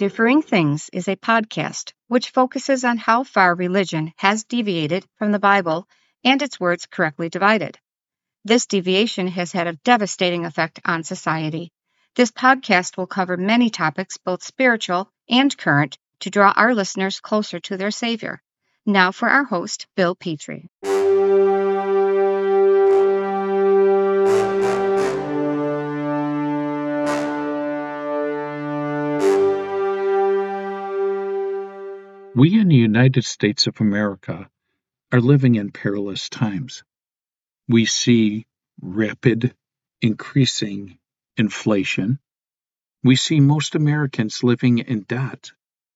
Differing Things is a podcast which focuses on how far religion has deviated from the Bible and its words correctly divided. This deviation has had a devastating effect on society. This podcast will cover many topics, both spiritual and current, to draw our listeners closer to their Savior. Now for our host, Bill Petrie. We in the United States of America are living in perilous times. We see rapid, increasing inflation. We see most Americans living in debt.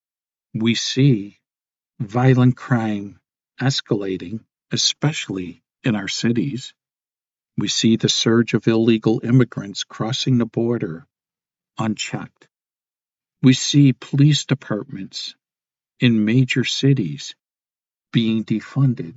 We see violent crime escalating, especially in our cities. We see the surge of illegal immigrants crossing the border unchecked. We see police departments in major cities being defunded.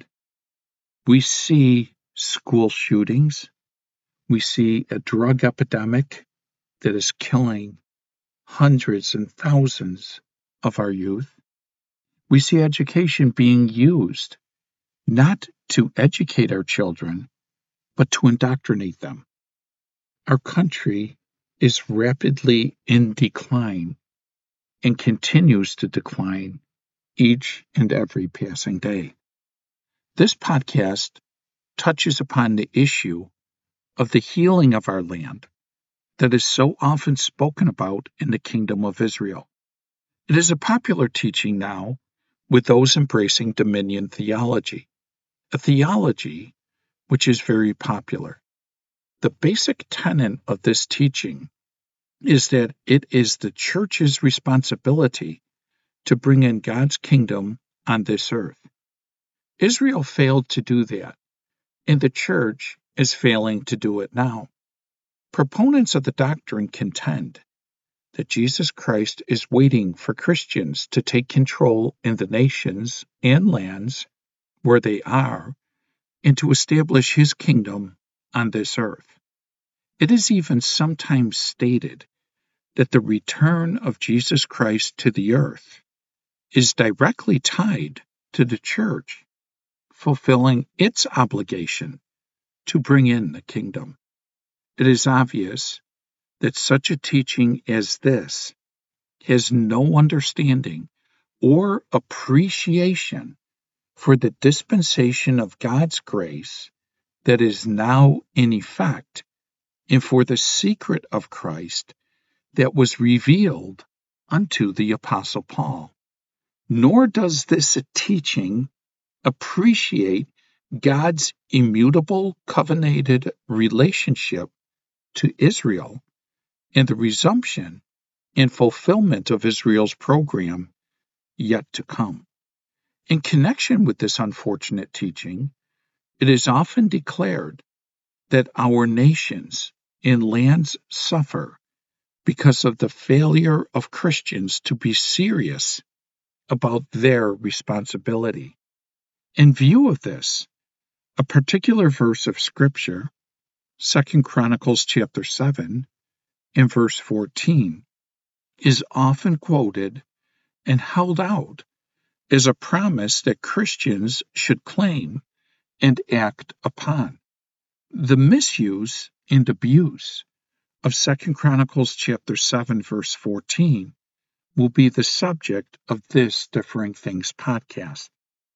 We see school shootings. We see a drug epidemic that is killing hundreds and thousands of our youth. We see education being used not to educate our children, but to indoctrinate them. Our country is rapidly in decline and continues to decline each and every passing day. This podcast touches upon the issue of the healing of our land that is so often spoken about in the Kingdom of Israel. It is a popular teaching now with those embracing dominion theology, a theology which is very popular. The basic tenet of this teaching is that it is the church's responsibility to bring in God's kingdom on this earth. Israel failed to do that, and the church is failing to do it now. Proponents of the doctrine contend that Jesus Christ is waiting for Christians to take control in the nations and lands where they are and to establish his kingdom on this earth. It is even sometimes stated that the return of Jesus Christ to the earth is directly tied to the church fulfilling its obligation to bring in the kingdom. It is obvious that such a teaching as this has no understanding or appreciation for the dispensation of God's grace that is now in effect and for the secret of Christ that was revealed unto the Apostle Paul. Nor does this teaching appreciate God's immutable covenanted relationship to Israel and the resumption and fulfillment of Israel's program yet to come. In connection with this unfortunate teaching, it is often declared that our nations and lands suffer because of the failure of Christians to be serious about their responsibility. In view of this, a particular verse of Scripture, 2 Chronicles chapter 7 and verse 14, is often quoted and held out as a promise that Christians should claim and act upon. The misuse and abuse of 2 Chronicles chapter 7 verse 14 will be the subject of this Differing Things podcast.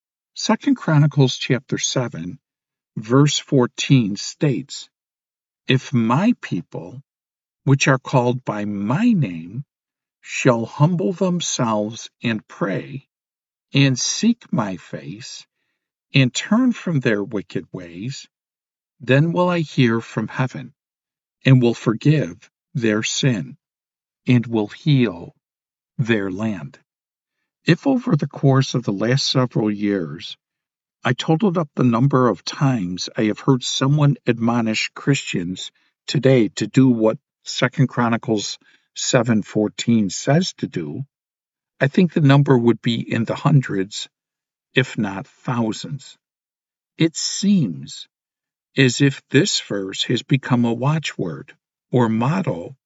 2 Chronicles chapter 7 verse 14 states, "If my people, which are called by my name, shall humble themselves and pray, and seek my face, and turn from their wicked ways, then will I hear from heaven, and will forgive their sin, and will heal their land." If over the course of the last several years I totaled up the number of times I have heard someone admonish Christians today to do what 2 Chronicles 7:14 says to do, I think the number would be in the hundreds, if not thousands. It seems as if this verse has become a watchword or motto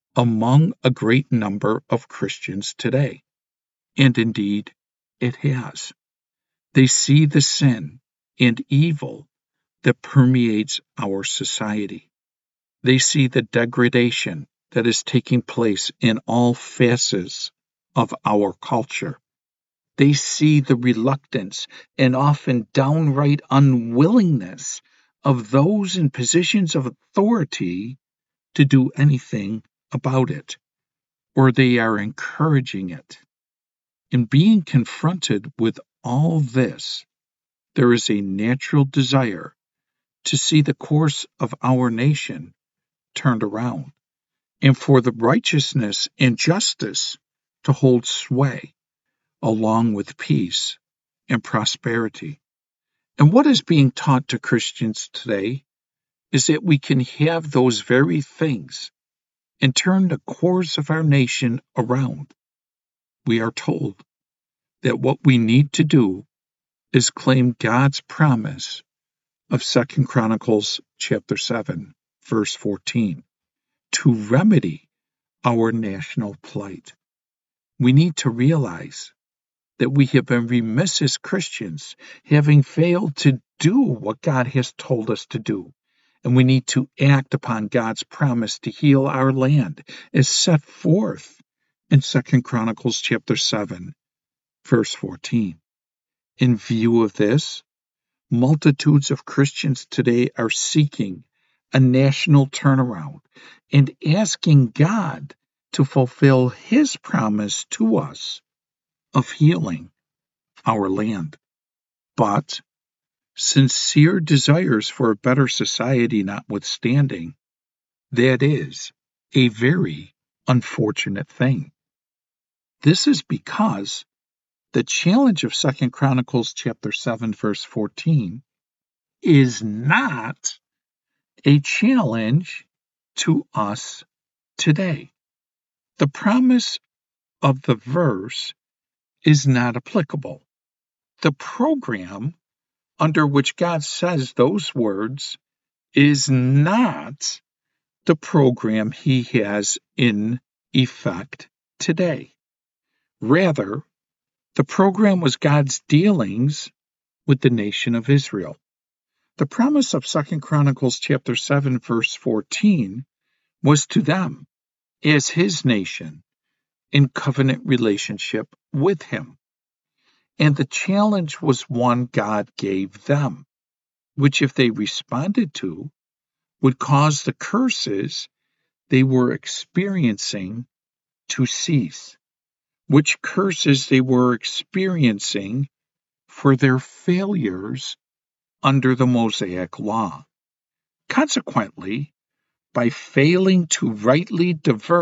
among a great number of Christians today. And indeed, it has. They see the sin and evil that permeates our society. They see the degradation that is taking place in all facets of our culture. They see the reluctance and often downright unwillingness of those in positions of authority to do anything about it, or they are encouraging it. In being confronted with all this, there is a natural desire to see the course of our nation turned around, and for the righteousness and justice to hold sway, along with peace and prosperity. And what is being taught to Christians today is that we can have those very things and turn the course of our nation around. We are told that what we need to do is claim God's promise of 2 Chronicles chapter 7, verse 14, to remedy our national plight. We need to realize that we have been remiss as Christians, having failed to do what God has told us to do. And we need to act upon God's promise to heal our land as set forth in 2 Chronicles chapter 7, verse 14. In view of this, multitudes of Christians today are seeking a national turnaround and asking God to fulfill His promise to us of healing our land. But sincere desires for a better society notwithstanding, that is a very unfortunate thing. This is because the challenge of 2 Chronicles chapter 7 verse 14 is not a challenge to us today. The promise of the verse is not applicable. The program under which God says those words is not the program He has in effect today. Rather, the program was God's dealings with the nation of Israel. The promise of 2 Chronicles chapter 7 verse 14 was to them as His nation in covenant relationship with Him. And the challenge was one God gave them, which if they responded to, would cause the curses they were experiencing to cease, which curses they were experiencing for their failures under the Mosaic law. Consequently, by failing to rightly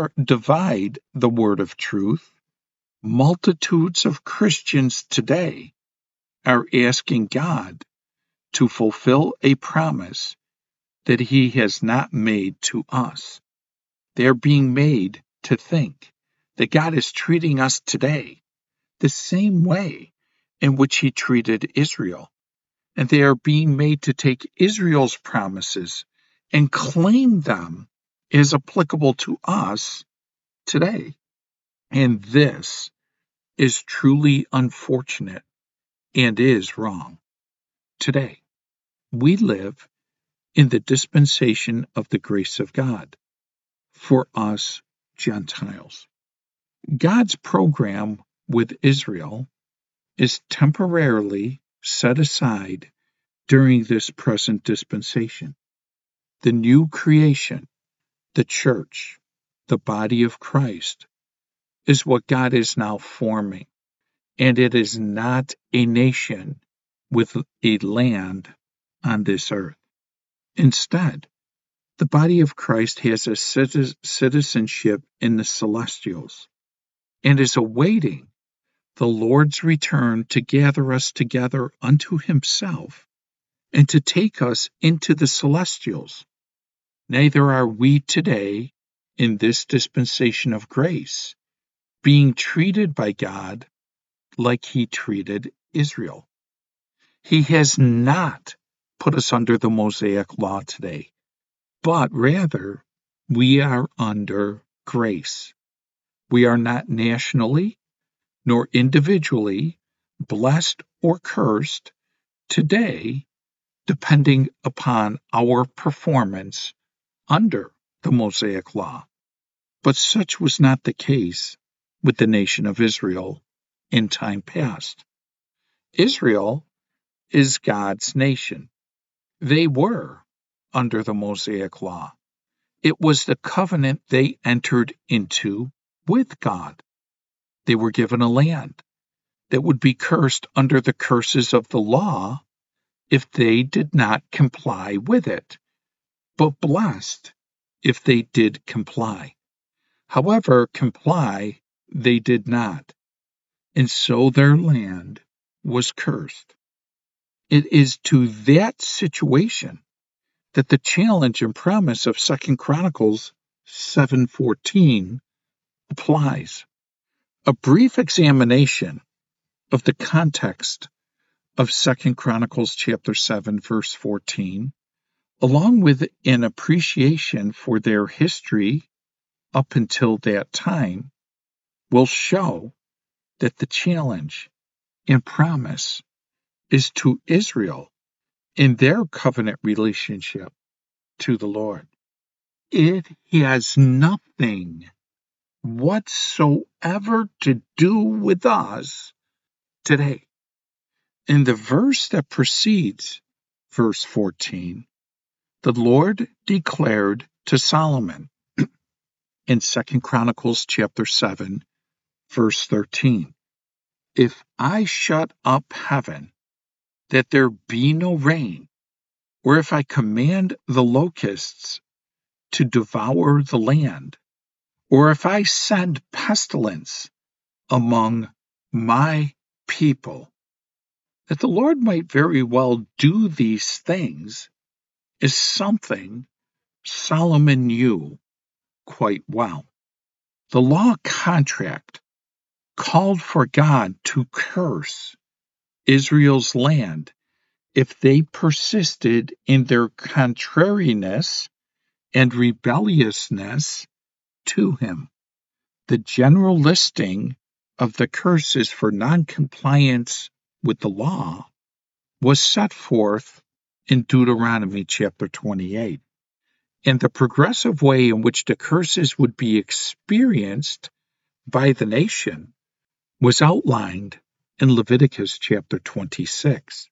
divide the word of truth, multitudes of Christians today are asking God to fulfill a promise that He has not made to us. They are being made to think that God is treating us today the same way in which He treated Israel. And they are being made to take Israel's promises and claim them as applicable to us today. And this is truly unfortunate and is wrong. Today, we live in the dispensation of the grace of God for us Gentiles. God's program with Israel is temporarily set aside during this present dispensation. The new creation, the church, the body of Christ, is what God is now forming, and it is not a nation with a land on this earth. Instead, the body of Christ has a citizenship in the celestials and is awaiting the Lord's return to gather us together unto Himself and to take us into the celestials. Neither are we today, in this dispensation of grace, being treated by God like He treated Israel. He has not put us under the Mosaic law today, but rather we are under grace. We are not nationally nor individually blessed or cursed today, depending upon our performance under the Mosaic Law. But such was not the case with the nation of Israel in time past. Israel is God's nation. They were under the Mosaic Law. It was the covenant they entered into with God. They were given a land that would be cursed under the curses of the law if they did not comply with it, but blessed if they did comply. However, comply they did not, and so their land was cursed. It is to that situation that the challenge and promise of 2 Chronicles 7:14 applies. A brief examination of the context of 2 Chronicles chapter 7 verse 14, along with an appreciation for their history up until that time, will show that the challenge and promise is to Israel in their covenant relationship to the Lord. It has nothing whatsoever to do with us today. In the verse that precedes verse 14, the Lord declared to Solomon in 2 Chronicles chapter 7, verse 13, "If I shut up heaven, that there be no rain, or if I command the locusts to devour the land, or if I send pestilence among my people," that the Lord might very well do these things is something Solomon knew quite well. The law contract called for God to curse Israel's land if they persisted in their contrariness and rebelliousness to him. The general listing of the curses for noncompliance with the law was set forth in Deuteronomy chapter 28, and the progressive way in which the curses would be experienced by the nation was outlined in Leviticus chapter 26.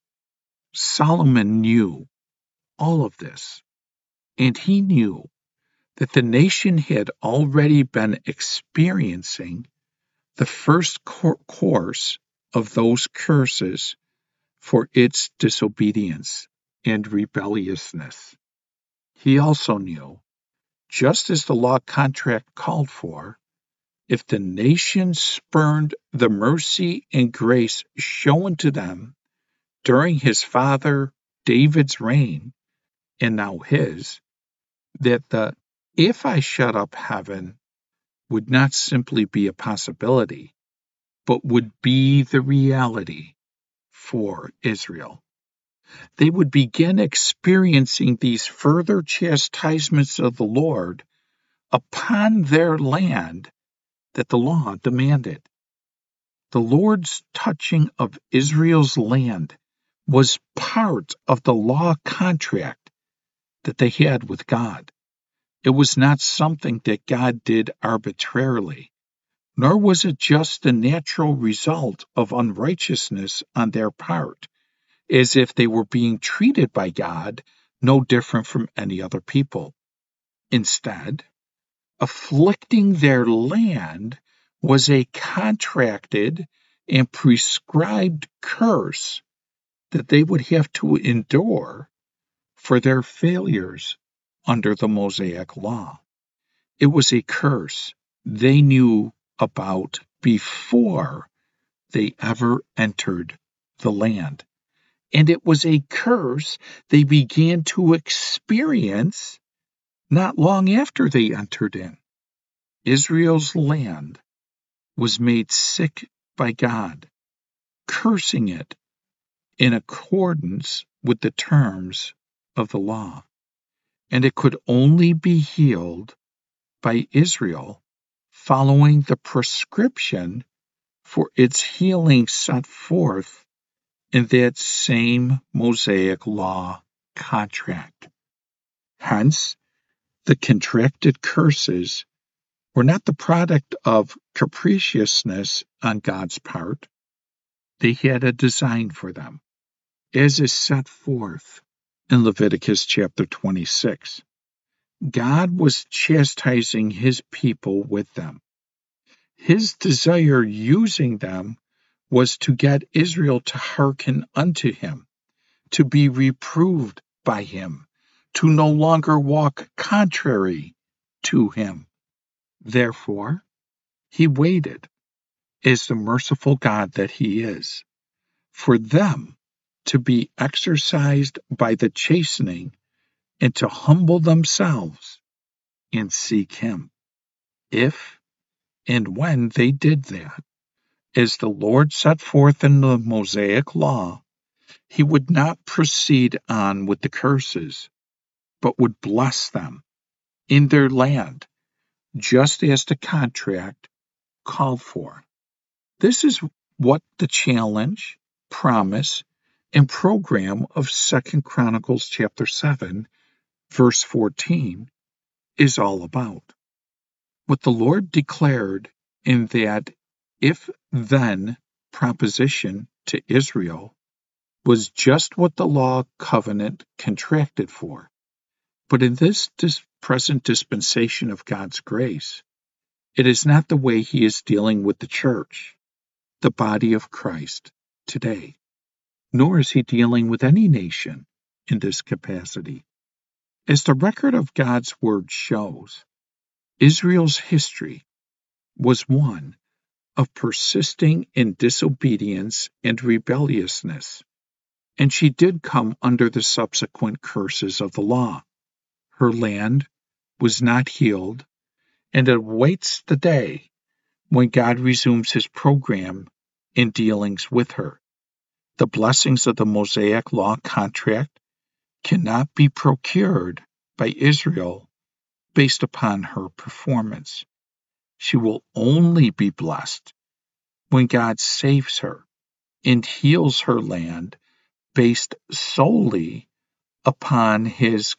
Solomon knew all of this, and he knew that the nation had already been experiencing the first course of those curses for its disobedience and rebelliousness. He also knew, just as the law contract called for, if the nation spurned the mercy and grace shown to them during his father David's reign, and now his, that the "if I shut up heaven" would not simply be a possibility, but would be the reality for Israel. They would begin experiencing these further chastisements of the Lord upon their land that the law demanded. The Lord's touching of Israel's land was part of the law contract that they had with God. It was not something that God did arbitrarily, nor was it just the natural result of unrighteousness on their part, as if they were being treated by God no different from any other people. Instead, afflicting their land was a contracted and prescribed curse that they would have to endure for their failures under the Mosaic Law. It was a curse they knew about before they ever entered the land. And it was a curse they began to experience not long after they entered in. Israel's land was made sick by God, cursing it in accordance with the terms of the law. And it could only be healed by Israel following the prescription for its healing set forth in that same Mosaic law contract. Hence, the contracted curses were not the product of capriciousness on God's part. They had a design for them, as is set forth in Leviticus chapter 26. God was chastising his people with them. His desire using them was to get Israel to hearken unto him, to be reproved by him, to no longer walk contrary to him. Therefore, he waited, as the merciful God that he is, for them to be exercised by the chastening and to humble themselves and seek him. If and when they did that, as the Lord set forth in the Mosaic law, he would not proceed on with the curses, but would bless them in their land, just as the contract called for. This is what the challenge, promise, and program of 2 Chronicles chapter 7, verse 14 is all about. What the Lord declared in that if-then proposition to Israel was just what the law covenant contracted for. But in this present dispensation of God's grace, it is not the way he is dealing with the church, the body of Christ, today, nor is he dealing with any nation in this capacity. As the record of God's word shows, Israel's history was one of persisting in disobedience and rebelliousness, and she did come under the subsequent curses of the law. Her land was not healed, and it awaits the day when God resumes his program in dealings with her. The blessings of the Mosaic law contract cannot be procured by Israel based upon her performance. She will only be blessed when God saves her and heals her land based solely upon his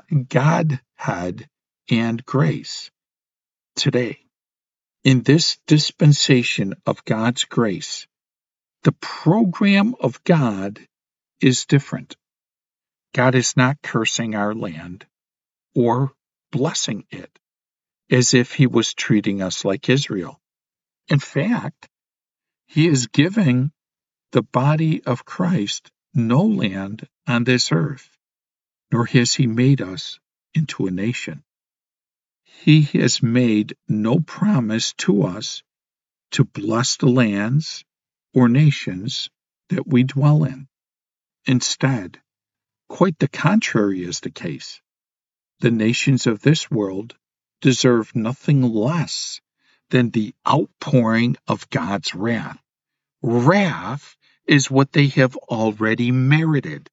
Godhead and grace. Today, in this dispensation of God's grace, the program of God is different. God is not cursing our land or blessing it as if he was treating us like Israel. In fact, he is giving the body of Christ no land on this earth, nor has he made us into a nation. He has made no promise to us to bless the lands or nations that we dwell in. Instead, quite the contrary is the case. The nations of this world deserve nothing less than the outpouring of God's wrath. Wrath is what they have already merited.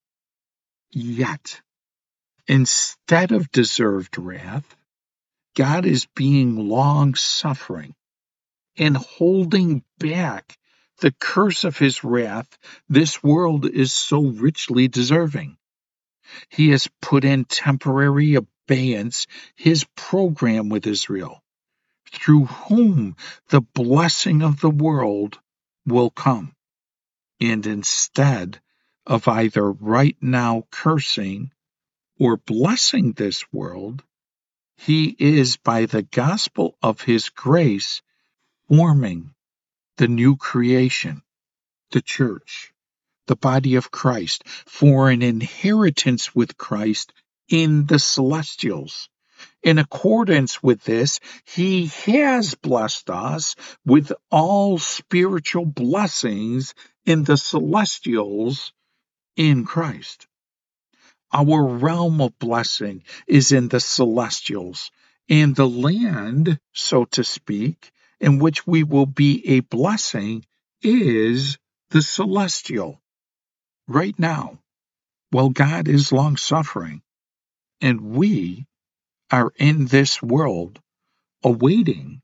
Yet, instead of deserved wrath, God is being long-suffering and holding back the curse of his wrath this world is so richly deserving. He has put in temporary abeyance his program with Israel, through whom the blessing of the world will come. And instead of either right now cursing or blessing this world, he is, by the gospel of his grace, forming the new creation, the church, the body of Christ, for an inheritance with Christ in the celestials. In accordance with this, he has blessed us with all spiritual blessings in the celestials in Christ. Our realm of blessing is in the celestials, and the land, so to speak, in which we will be a blessing is the celestial. Right now, while God is long-suffering, and we are in this world awaiting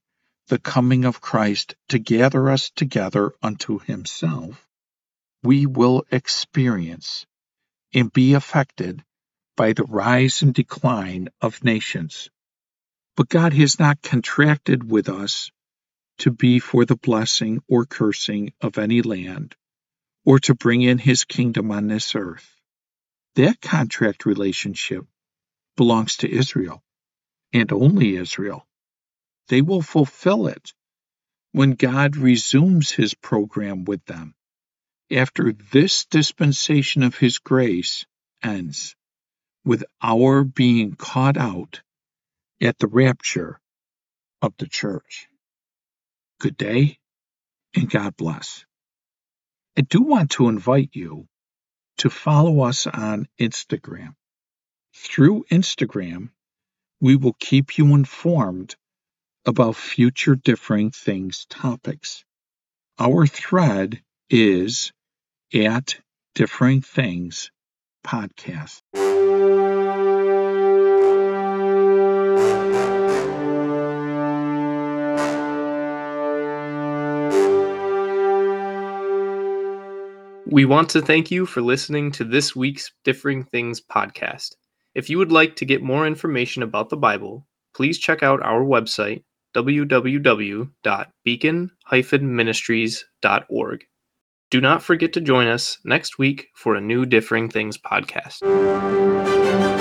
the coming of Christ to gather us together unto himself, we will experience and be affected by the rise and decline of nations. But God has not contracted with us to be for the blessing or cursing of any land, or to bring in his kingdom on this earth. That contract relationship belongs to Israel, and only Israel. They will fulfill it when God resumes his program with them, after this dispensation of his grace ends, with our being caught out at the rapture of the church. Good day, and God bless. I do want to invite you to follow us on Instagram. Through Instagram, we will keep you informed about future Differing Things topics. Our thread is at Differing Things Podcast. We want to thank you for listening to this week's Differing Things podcast. If you would like to get more information about the Bible, please check out our website, www.beacon-ministries.org. Do not forget to join us next week for a new Differing Things podcast.